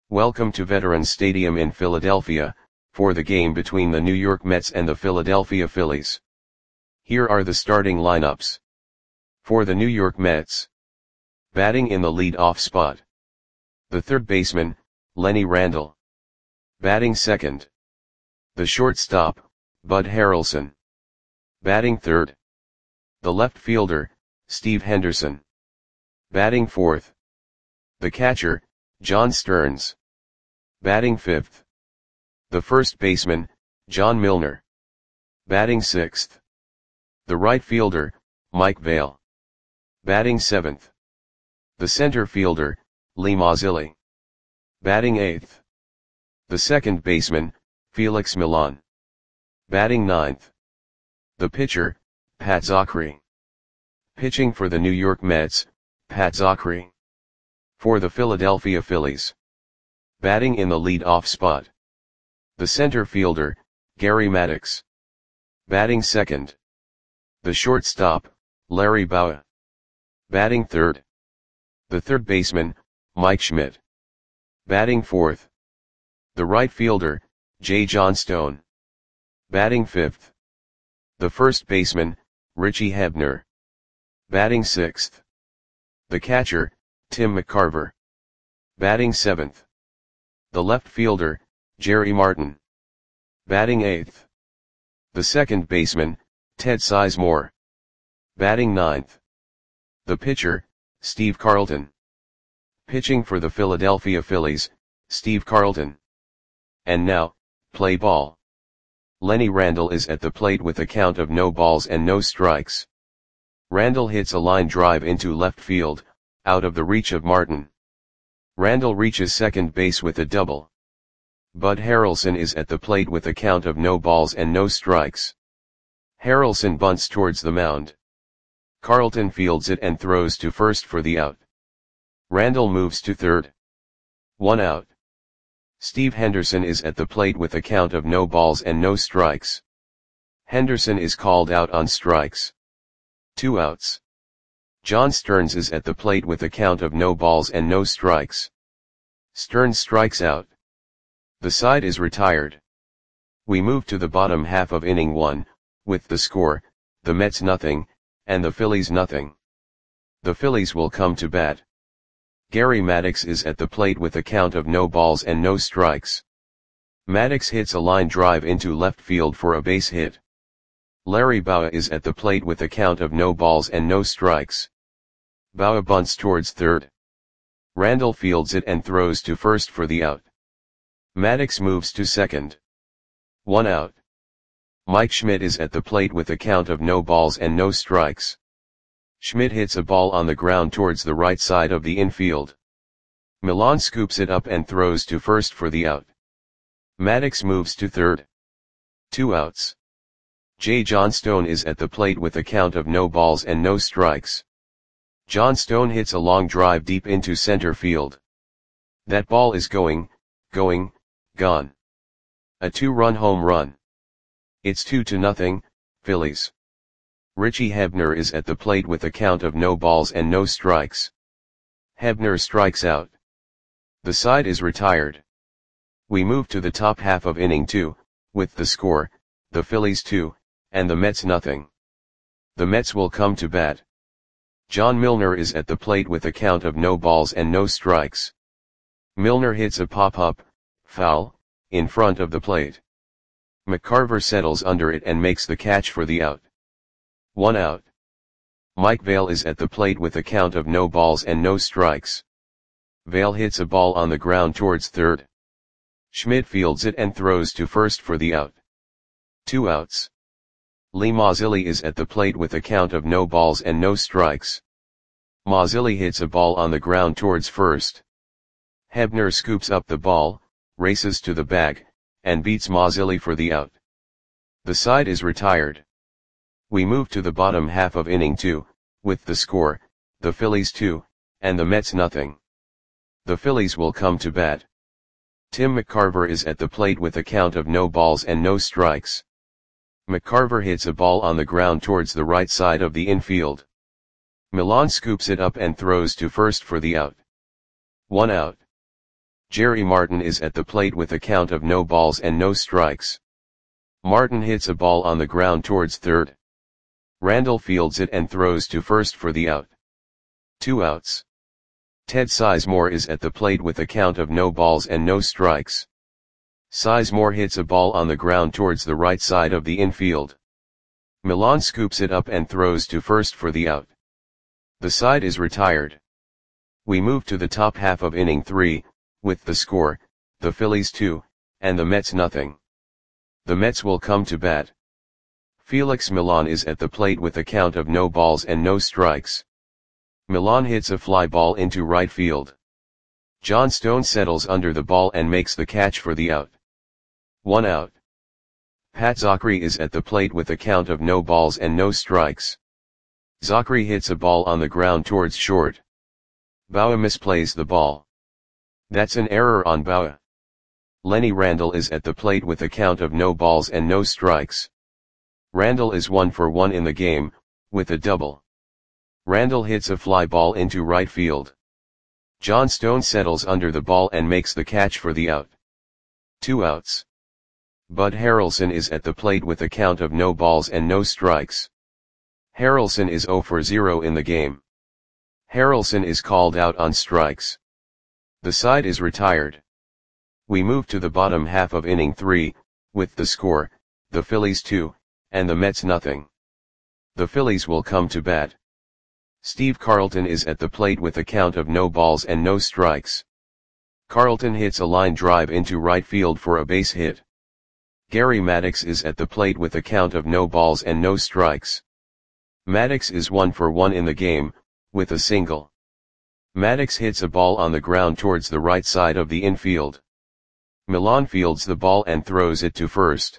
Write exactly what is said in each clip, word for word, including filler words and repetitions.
Welcome to Veterans Stadium in Philadelphia, for the game between the New York Mets and the Philadelphia Phillies. Here are the starting lineups. For the New York Mets. Batting in the lead-off spot. The third baseman, Lenny Randle. Batting second. The shortstop, Bud Harrelson. Batting third. The left fielder, Steve Henderson. Batting fourth. The catcher, John Stearns. Batting fifth. The first baseman, John Milner. Batting sixth. The right fielder, Mike Vail. Batting seventh. The center fielder, Lee Mazzilli. Batting eighth. The second baseman, Felix Millan. Batting ninth. The pitcher, Pat Zachry. Pitching for the New York Mets, Pat Zachry. For the Philadelphia Phillies. Batting in the lead-off spot. The center fielder, Gary Maddox. Batting second. The shortstop, Larry Bowa. Batting third. The third baseman, Mike Schmidt. Batting fourth. The right fielder, Jay Johnstone. Batting fifth. The first baseman, Richie Hebner. Batting sixth. The catcher, Tim McCarver. Batting seventh. The left fielder, Jerry Martin. Batting eighth. The second baseman, Ted Sizemore. Batting ninth. The pitcher, Steve Carlton. Pitching for the Philadelphia Phillies, Steve Carlton. And now, play ball. Lenny Randle is at the plate with a count of no balls and no strikes. Randle hits a line drive into left field, out of the reach of Martin. Randle reaches second base with a double. Bud Harrelson is at the plate with a count of no balls and no strikes. Harrelson bunts towards the mound. Carlton fields it and throws to first for the out. Randle moves to third. One out. Steve Henderson is at the plate with a count of no balls and no strikes. Henderson is called out on strikes. Two outs. John Stearns is at the plate with a count of no balls and no strikes. Stearns strikes out. The side is retired. We move to the bottom half of inning one, with the score, the Mets nothing, and the Phillies nothing. The Phillies will come to bat. Gary Maddox is at the plate with a count of no balls and no strikes. Maddox hits a line drive into left field for a base hit. Larry Bowa is at the plate with a count of no balls and no strikes. Bowa bunts towards third. Randle fields it and throws to first for the out. Maddox moves to second. One out. Mike Schmidt is at the plate with a count of no balls and no strikes. Schmidt hits a ball on the ground towards the right side of the infield. Millan scoops it up and throws to first for the out. Maddox moves to third. Two outs. Jay Johnstone is at the plate with a count of no balls and no strikes. Johnstone hits a long drive deep into center field. That ball is going, going, gone. A two-run home run. It's two to nothing, Phillies. Richie Hebner is at the plate with a count of no balls and no strikes. Hebner strikes out. The side is retired. We move to the top half of inning two, with the score, the Phillies two, and the Mets nothing. The Mets will come to bat. John Milner is at the plate with a count of no balls and no strikes. Milner hits a pop-up, foul, in front of the plate. McCarver settles under it and makes the catch for the out. One out. Mike Vail is at the plate with a count of no balls and no strikes. Vail hits a ball on the ground towards third. Schmidt fields it and throws to first for the out. Two outs. Lee Mazzilli is at the plate with a count of no balls and no strikes. Mazzilli hits a ball on the ground towards first. Hebner scoops up the ball, races to the bag, and beats Mazzilli for the out. The side is retired. We move to the bottom half of inning two, with the score, the Phillies two, and the Mets nothing. The Phillies will come to bat. Tim McCarver is at the plate with a count of no balls and no strikes. McCarver hits a ball on the ground towards the right side of the infield. Millan scoops it up and throws to first for the out. One out. Jerry Martin is at the plate with a count of no balls and no strikes. Martin hits a ball on the ground towards third. Randall fields it and throws to first for the out. Two outs. Ted Sizemore is at the plate with a count of no balls and no strikes. Sizemore hits a ball on the ground towards the right side of the infield. Millan scoops it up and throws to first for the out. The side is retired. We move to the top half of inning three, with the score, the Phillies two, and the Mets nothing. The Mets will come to bat. Felix Millan is at the plate with a count of no balls and no strikes. Millan hits a fly ball into right field. John Stone settles under the ball and makes the catch for the out. One out. Pat Zachry is at the plate with a count of no balls and no strikes. Zachry hits a ball on the ground towards short. Bauer misplays the ball. That's an error on Bauer. Lenny Randall is at the plate with a count of no balls and no strikes. Randall is one for one in the game, with a double. Randall hits a fly ball into right field. John Stone settles under the ball and makes the catch for the out. Two outs. Bud Harrelson is at the plate with a count of no balls and no strikes. Harrelson is zero for zero in the game. Harrelson is called out on strikes. The side is retired. We move to the bottom half of inning three, with the score, the Phillies two, and the Mets nothing. The Phillies will come to bat. Steve Carlton is at the plate with a count of no balls and no strikes. Carlton hits a line drive into right field for a base hit. Gary Maddox is at the plate with a count of no balls and no strikes. Maddox is one for one in the game, with a single. Maddox hits a ball on the ground towards the right side of the infield. Millan fields the ball and throws it to first.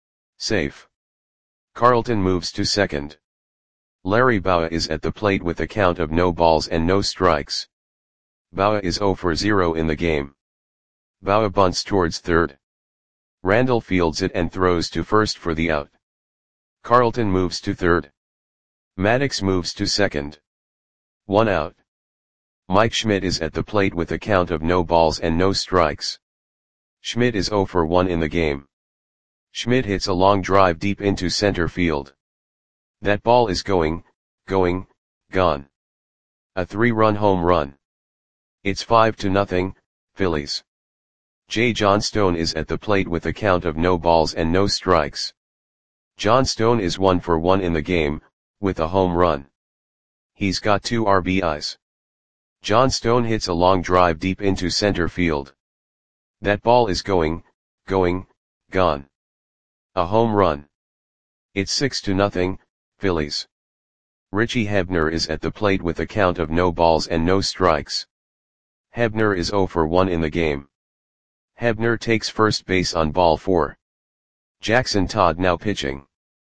Safe. Carlton moves to second. Larry Bauer is at the plate with a count of no balls and no strikes. Bauer is zero for zero in the game. Bauer bunts towards third. Randall fields it and throws to first for the out. Carlton moves to third. Maddox moves to second. One out. Mike Schmidt is at the plate with a count of no balls and no strikes. Schmidt is zero for one in the game. Schmidt hits a long drive deep into center field. That ball is going, going, gone. A three-run home run. It's five to nothing, Phillies. J. John Stone is at the plate with a count of no balls and no strikes. John Stone is one for one in the game, with a home run. He's got two R B Is. John Stone hits a long drive deep into center field. That ball is going, going, gone. A home run. It's six to nothing, Phillies. Richie Hebner is at the plate with a count of no balls and no strikes. Hebner is zero for one in the game. Hebner takes first base on ball four. Jackson Todd now pitching.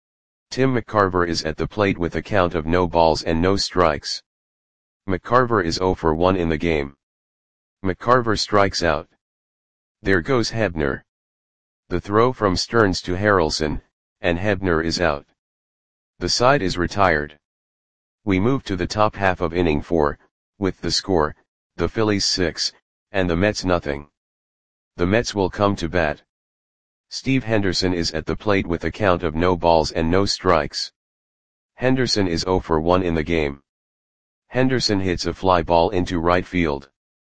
Tim McCarver is at the plate with a count of no balls and no strikes. McCarver is zero for one in the game. McCarver strikes out. There goes Hebner. The throw from Stearns to Harrelson, and Hebner is out. The side is retired. We move to the top half of inning four, with the score, the Phillies six, and the Mets nothing. The Mets will come to bat. Steve Henderson is at the plate with a count of no balls and no strikes. Henderson is zero for one in the game. Henderson hits a fly ball into right field.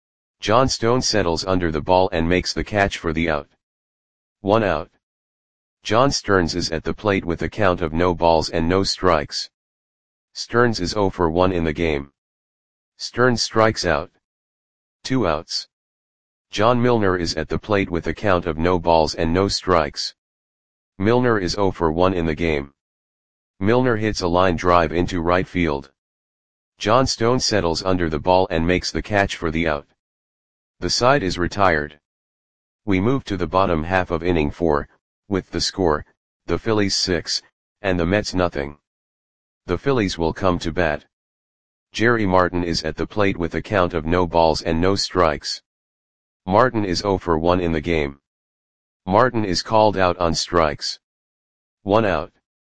John Stone settles under the ball and makes the catch for the out. One out. John Stearns is at the plate with a count of no balls and no strikes. Stearns is zero for one in the game. Stearns strikes out. Two outs. John Milner is at the plate with a count of no balls and no strikes. Milner is zero for one in the game. Milner hits a line drive into right field. John Stone settles under the ball and makes the catch for the out. The side is retired. We move to the bottom half of inning four, with the score, the Phillies six, and the Mets nothing. The Phillies will come to bat. Jerry Martin is at the plate with a count of no balls and no strikes. Martin is zero for one in the game. Martin is called out on strikes. One out.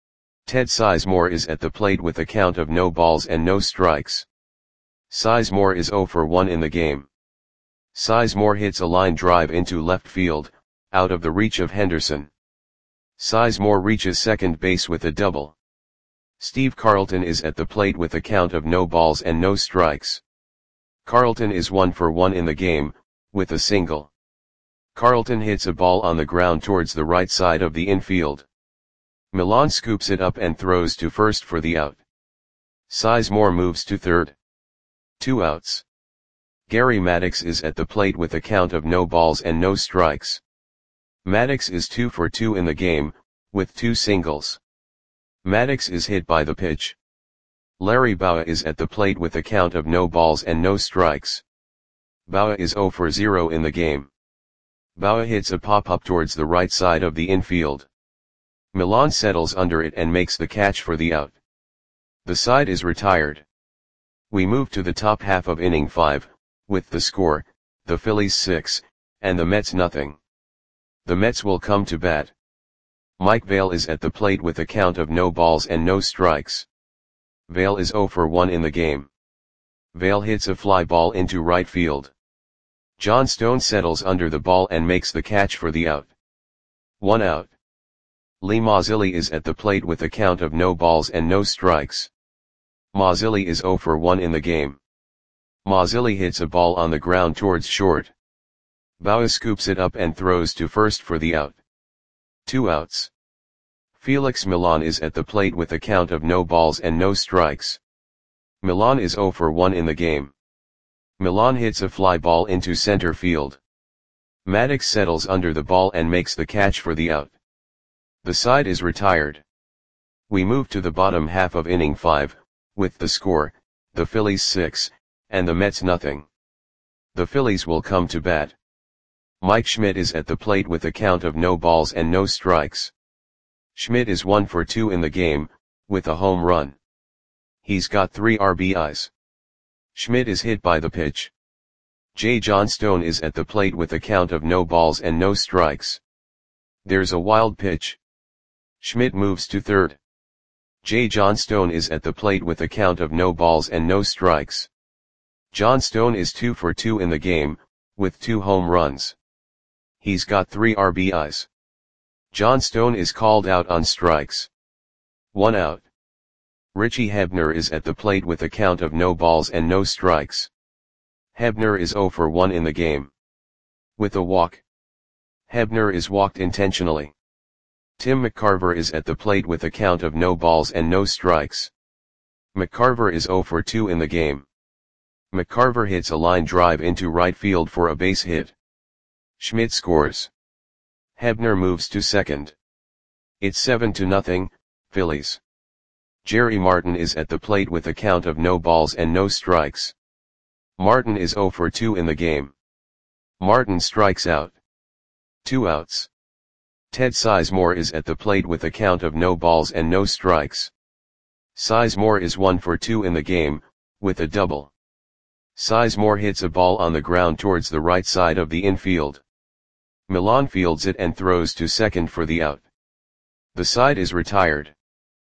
Ted Sizemore is at the plate with a count of no balls and no strikes. Sizemore is zero for one in the game. Sizemore hits a line drive into left field, out of the reach of Henderson. Sizemore reaches second base with a double. Steve Carlton is at the plate with a count of no balls and no strikes. Carlton is one for one in the game, with a single. Carlton hits a ball on the ground towards the right side of the infield. Millan scoops it up and throws to first for the out. Sizemore moves to third. Two outs. Gary Maddox is at the plate with a count of no balls and no strikes. Maddox is two for two in the game, with two singles. Maddox is hit by the pitch. Larry Bowa is at the plate with a count of no balls and no strikes. Bowa is zero for zero in the game. Bowa hits a pop-up towards the right side of the infield. Millan settles under it and makes the catch for the out. The side is retired. We move to the top half of inning five, with the score, the Phillies six, and the Mets nothing. The Mets will come to bat. Mike Vail is at the plate with a count of no balls and no strikes. Vail is zero for one in the game. Vail hits a fly ball into right field. John Stone settles under the ball and makes the catch for the out. One out. Lee Mazzilli is at the plate with a count of no balls and no strikes. Mazzilli is zero for one in the game. Mazzilli hits a ball on the ground towards short. Bowa scoops it up and throws to first for the out. Two outs. Felix Millan is at the plate with a count of no balls and no strikes. Millan is zero for one in the game. Millan hits a fly ball into center field. Maddox settles under the ball and makes the catch for the out. The side is retired. We move to the bottom half of inning five, with the score, the Phillies six, and the Mets nothing. The Phillies will come to bat. Mike Schmidt is at the plate with a count of no balls and no strikes. Schmidt is one for two in the game, with a home run. He's got three R B Is. Schmidt is hit by the pitch. J. John Stone is at the plate with a count of no balls and no strikes. There's a wild pitch. Schmidt moves to third. J. John Stone is at the plate with a count of no balls and no strikes. John Stone is two for two in the game, with two home runs. He's got three R B Is. John Stone is called out on strikes. One out. Richie Hebner is at the plate with a count of no balls and no strikes. Hebner is zero for one in the game. With a walk. Hebner is walked intentionally. Tim McCarver is at the plate with a count of no balls and no strikes. McCarver is zero for two in the game. McCarver hits a line drive into right field for a base hit. Schmidt scores. Hebner moves to second. It's seven to nothing, Phillies. Jerry Martin is at the plate with a count of no balls and no strikes. Martin is zero for two in the game. Martin strikes out. Two outs. Ted Sizemore is at the plate with a count of no balls and no strikes. Sizemore is one for two in the game, with a double. Sizemore hits a ball on the ground towards the right side of the infield. Millan fields it and throws to second for the out. The side is retired.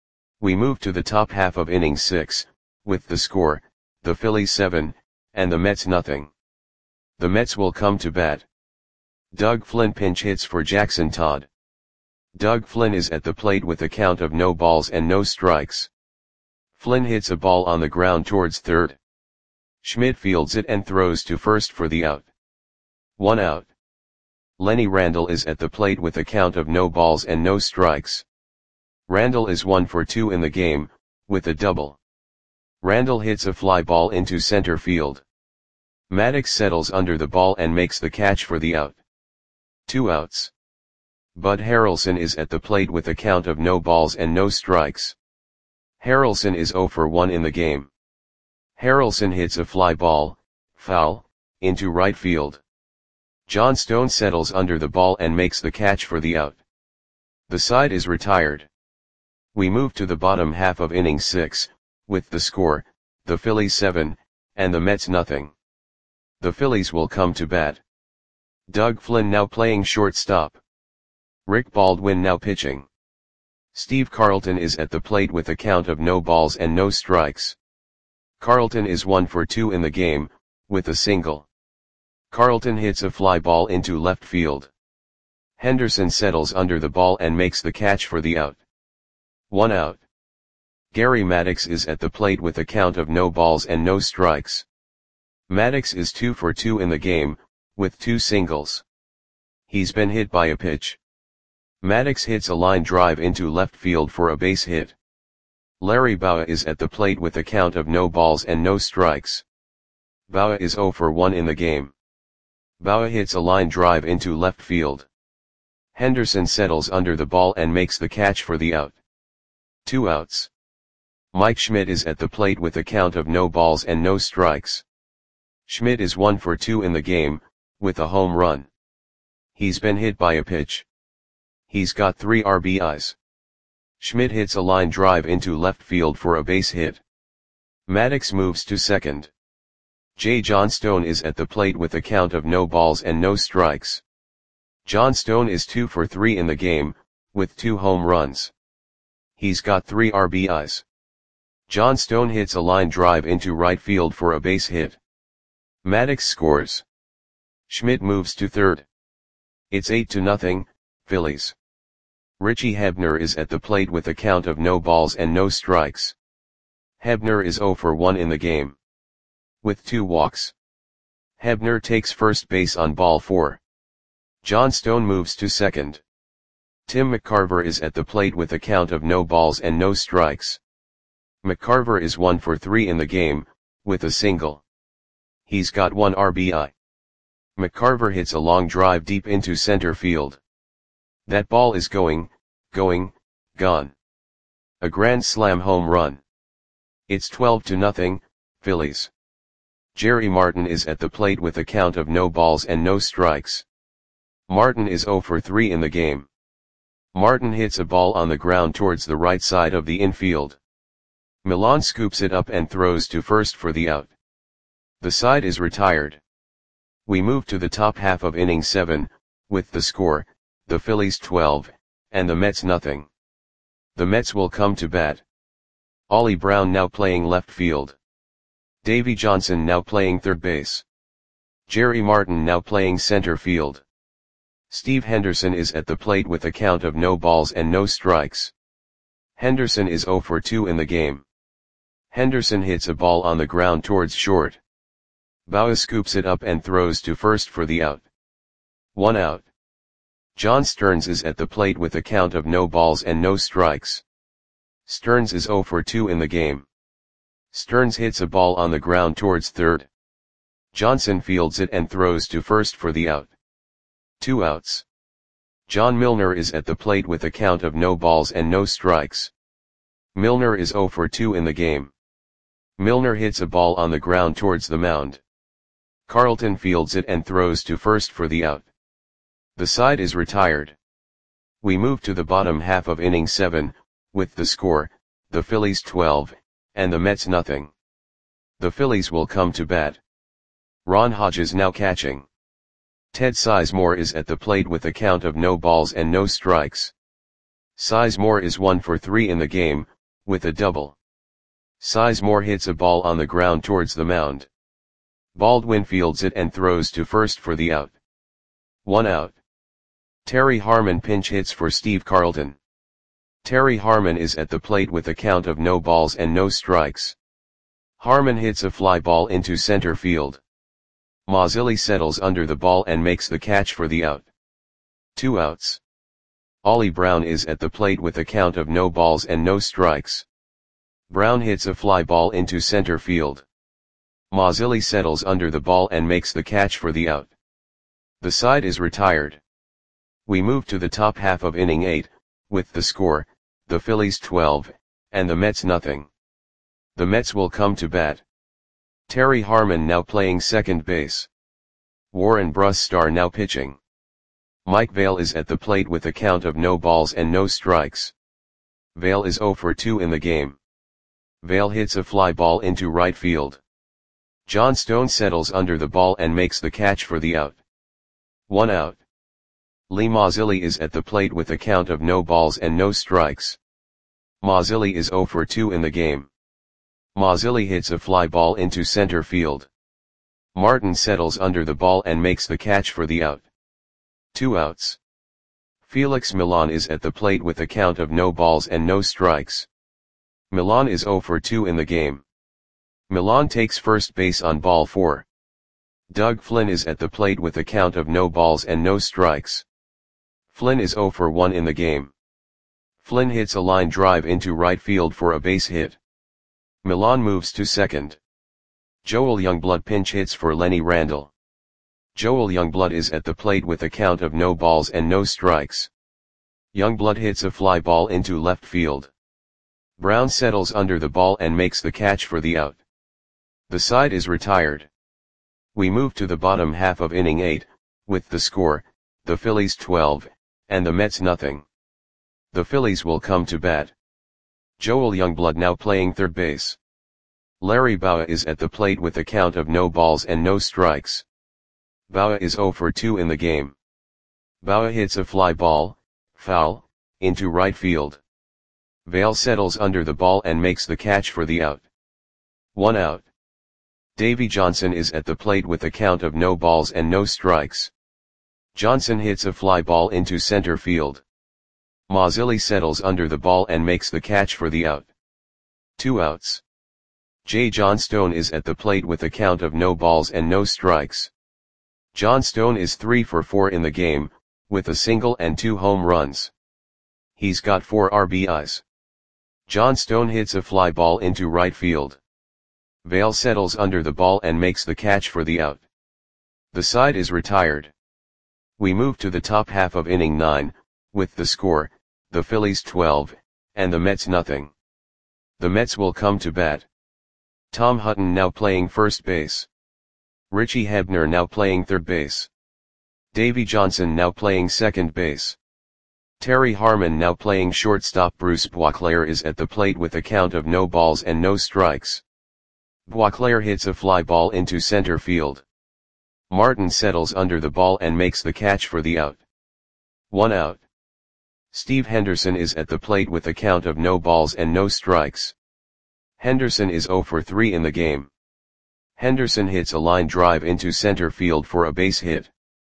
We move to the top half of inning six, with the score, the Phillies seven, and the Mets nothing. The Mets will come to bat. Doug Flynn pinch hits for Jackson Todd. Doug Flynn is at the plate with a count of no balls and no strikes. Flynn hits a ball on the ground towards third. Schmidt fields it and throws to first for the out. One out. Lenny Randle is at the plate with a count of no balls and no strikes. Randle is one for two in the game, with a double. Randle hits a fly ball into center field. Maddox settles under the ball and makes the catch for the out. Two outs. Bud Harrelson is at the plate with a count of no balls and no strikes. Harrelson is zero for one in the game. Harrelson hits a fly ball, foul, into right field. John Stone settles under the ball and makes the catch for the out. The side is retired. We move to the bottom half of inning six, with the score, the Phillies seven, and the Mets nothing. The Phillies will come to bat. Doug Flynn now playing shortstop. Rick Baldwin now pitching. Steve Carlton is at the plate with a count of no balls and no strikes. Carlton is one for two in the game, with a single. Carlton hits a fly ball into left field. Henderson settles under the ball and makes the catch for the out. One out. Gary Maddox is at the plate with a count of no balls and no strikes. Maddox is two for two in the game, with two singles. He's been hit by a pitch. Maddox hits a line drive into left field for a base hit. Larry Bowa is at the plate with a count of no balls and no strikes. Bowa is zero for one in the game. Bowa hits a line drive into left field. Henderson settles under the ball and makes the catch for the out. Two outs. Mike Schmidt is at the plate with a count of no balls and no strikes. Schmidt is one for two in the game, with a home run. He's been hit by a pitch. He's got three R B Is. Schmidt hits a line drive into left field for a base hit. Maddox moves to second. Jay Johnstone is at the plate with a count of no balls and no strikes. Johnstone is two for three in the game, with two home runs. He's got three R B Is. Johnstone hits a line drive into right field for a base hit. Maddox scores. Schmidt moves to third. It's eight to nothing, Phillies. Richie Hebner is at the plate with a count of no balls and no strikes. Hebner is zero for one in the game. With two walks. Hebner takes first base on ball four. Johnstone moves to second. Tim McCarver is at the plate with a count of no balls and no strikes. McCarver is one for three in the game, with a single. He's got one R B I. McCarver hits a long drive deep into center field. That ball is going, going, gone. A grand slam home run. It's twelve to nothing, Phillies. Jerry Martin is at the plate with a count of no balls and no strikes. Martin is zero for three in the game. Martin hits a ball on the ground towards the right side of the infield. Milan scoops it up and throws to first for the out. The side is retired. We move to the top half of inning seven, with the score, the Phillies twelve, and the Mets nothing. The Mets will come to bat. Ollie Brown now playing left field. Davey Johnson now playing third base. Jerry Martin now playing center field. Steve Henderson is at the plate with a count of no balls and no strikes. Henderson is zero for two in the game. Henderson hits a ball on the ground towards short. Bowa scoops it up and throws to first for the out. One out. John Stearns is at the plate with a count of no balls and no strikes. Stearns is zero for two in the game. Stearns hits a ball on the ground towards third. Johnson fields it and throws to first for the out. Two outs. John Milner is at the plate with a count of no balls and no strikes. Milner is zero for two in the game. Milner hits a ball on the ground towards the mound. Carlton fields it and throws to first for the out. The side is retired. We move to the bottom half of inning seven, with the score, the Phillies twelve, and the Mets nothing. The Phillies will come to bat. Ron Hodges now catching. Ted Sizemore is at the plate with a count of no balls and no strikes. Sizemore is one for three in the game, with a double. Sizemore hits a ball on the ground towards the mound. Baldwin fields it and throws to first for the out. One out. Terry Harmon pinch hits for Steve Carlton. Terry Harmon is at the plate with a count of no balls and no strikes. Harmon hits a fly ball into center field. Mazzilli settles under the ball and makes the catch for the out. Two outs. Ollie Brown is at the plate with a count of no balls and no strikes. Brown hits a fly ball into center field. Mazzilli settles under the ball and makes the catch for the out. The side is retired. We move to the top half of inning eight, with the score, the Phillies twelve, and the Mets nothing. The Mets will come to bat. Terry Harmon now playing second base. Warren Brusstar now pitching. Mike Vail is at the plate with a count of no balls and no strikes. Vail is zero for two in the game. Vail hits a fly ball into right field. Johnstone settles under the ball and makes the catch for the out. One out. Lee Mazzilli is at the plate with a count of no balls and no strikes. Mazzilli is zero for two in the game. Mazzilli hits a fly ball into center field. Martin settles under the ball and makes the catch for the out. Two outs. Felix Millan is at the plate with a count of no balls and no strikes. Millan is oh for two in the game. Millan takes first base on ball four. Doug Flynn is at the plate with a count of no balls and no strikes. Flynn is oh for one in the game. Flynn hits a line drive into right field for a base hit. Millan moves to second. Joel Youngblood pinch hits for Lenny Randle. Joel Youngblood is at the plate with a count of no balls and no strikes. Youngblood hits a fly ball into left field. Brown settles under the ball and makes the catch for the out. The side is retired. We move to the bottom half of inning eight, with the score, the Phillies twelve, and the Mets nothing. The Phillies will come to bat. Joel Youngblood now playing third base. Larry Bowa is at the plate with a count of no balls and no strikes. Bowa is oh for two in the game. Bowa hits a fly ball, foul, into right field. Vail settles under the ball and makes the catch for the out. One out. Davy Johnson is at the plate with a count of no balls and no strikes. Johnson hits a fly ball into center field. Mazzilli settles under the ball and makes the catch for the out. Two outs. Jay Johnstone is at the plate with a count of no balls and no strikes. Johnstone is three for four in the game, with a single and two home runs. He's got four R B Is. Johnstone hits a fly ball into right field. Vail settles under the ball and makes the catch for the out. The side is retired. We move to the top half of inning nine, with the score, the Phillies twelve, and the Mets nothing. The Mets will come to bat. Tom Hutton now playing first base. Richie Hebner now playing third base. Davy Johnson now playing second base. Terry Harmon now playing shortstop. Bruce Boisclair is at the plate with a count of no balls and no strikes. Boisclair hits a fly ball into center field. Martin settles under the ball and makes the catch for the out. One out. Steve Henderson is at the plate with a count of no balls and no strikes. Henderson is oh for three in the game. Henderson hits a line drive into center field for a base hit.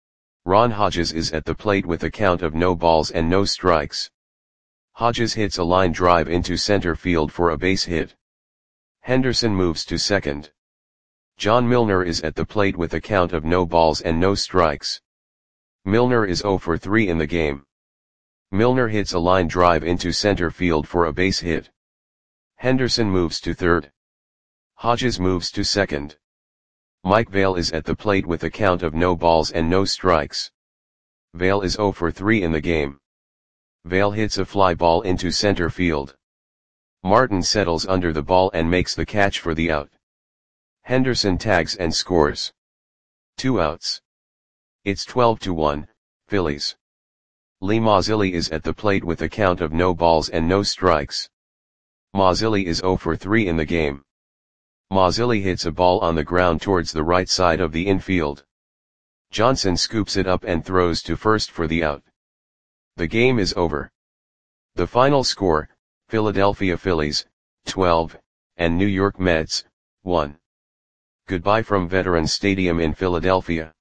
Ron Hodges is at the plate with a count of no balls and no strikes. Hodges hits a line drive into center field for a base hit. Henderson moves to second. John Milner is at the plate with a count of no balls and no strikes. Milner is oh for three in the game. Milner hits a line drive into center field for a base hit. Henderson moves to third. Hodges moves to second. Mike Vail is at the plate with a count of no balls and no strikes. Vail is oh for three in the game. Vail hits a fly ball into center field. Martin settles under the ball and makes the catch for the out. Henderson tags and scores. Two outs. It's twelve to one, Phillies. Lee Mazzilli is at the plate with a count of no balls and no strikes. Mazzilli is oh for three in the game. Mazzilli hits a ball on the ground towards the right side of the infield. Johnson scoops it up and throws to first for the out. The game is over. The final score, Philadelphia Phillies, twelve, and New York Mets, one. Goodbye from Veterans Stadium in Philadelphia.